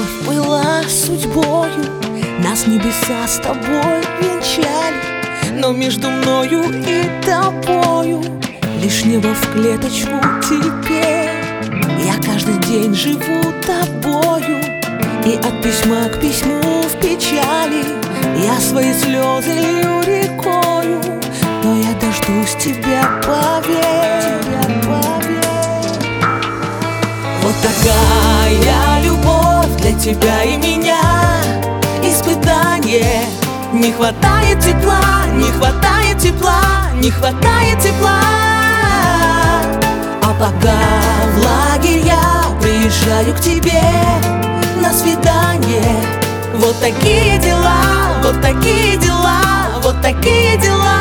любовь была судьбою, нас небеса с тобой венчали, но между мною и тобою лишь небо в клеточку теперь. Я каждый день живу тобою, и от письма к письму в печали я свои слезы лью рекою, но я дождусь тебя, поверь, Вот такая любовь для тебя и меня, испытание. Не хватает тепла, не хватает тепла, не хватает тепла. А пока в лагерь я приезжаю к тебе на свидание. Вот такие дела, вот такие дела, вот такие дела.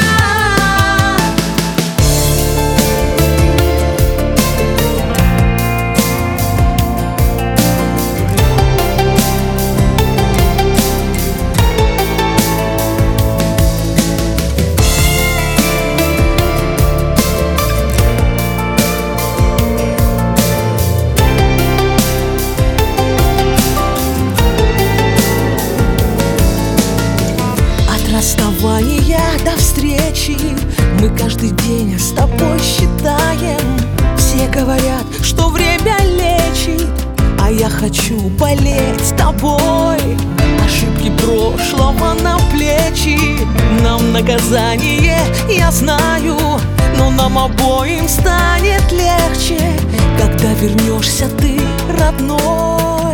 Расставания до встречи мы каждый день с тобой считаем. Все говорят, что время лечит, а я хочу болеть с тобой. Ошибки прошлого на плечи, нам наказание, я знаю, но нам обоим станет легче, когда вернешься ты, родной.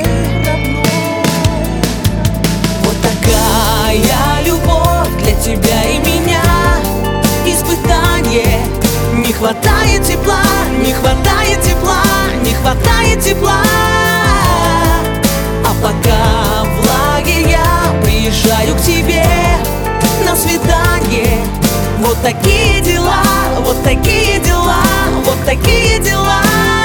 Вот такая любовь для тебя и меня, испытание. Не хватает тепла, не хватает тепла, не хватает тепла. А пока в лагерь я приезжаю к тебе на свидание. Вот такие дела, вот такие дела, вот такие дела.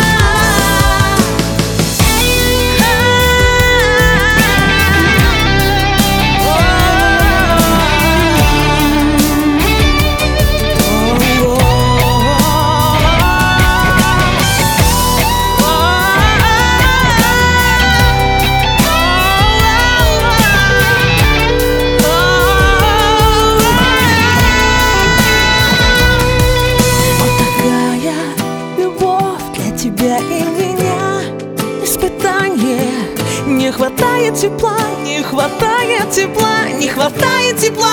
Тебя и меня, испытание. Не хватает тепла, не хватает тепла, не хватает тепла.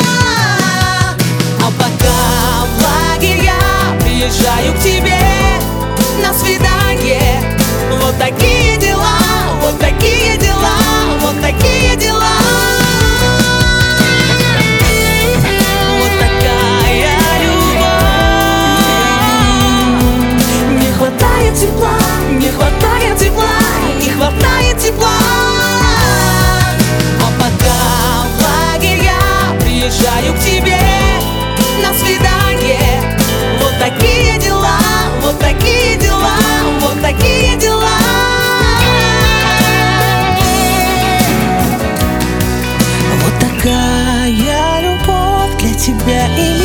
А пока в лагерь я приезжаю к тебе на свидание. Вот такие дела, вот такие дела, вот такие дела. Вот такая любовь. Не хватает тепла, не хватает тепла, не хватает тепла. А пока в лагерь я приезжаю к тебе на свидание. Вот такие дела, вот такие дела, вот такие дела. Вот такая любовь для тебя и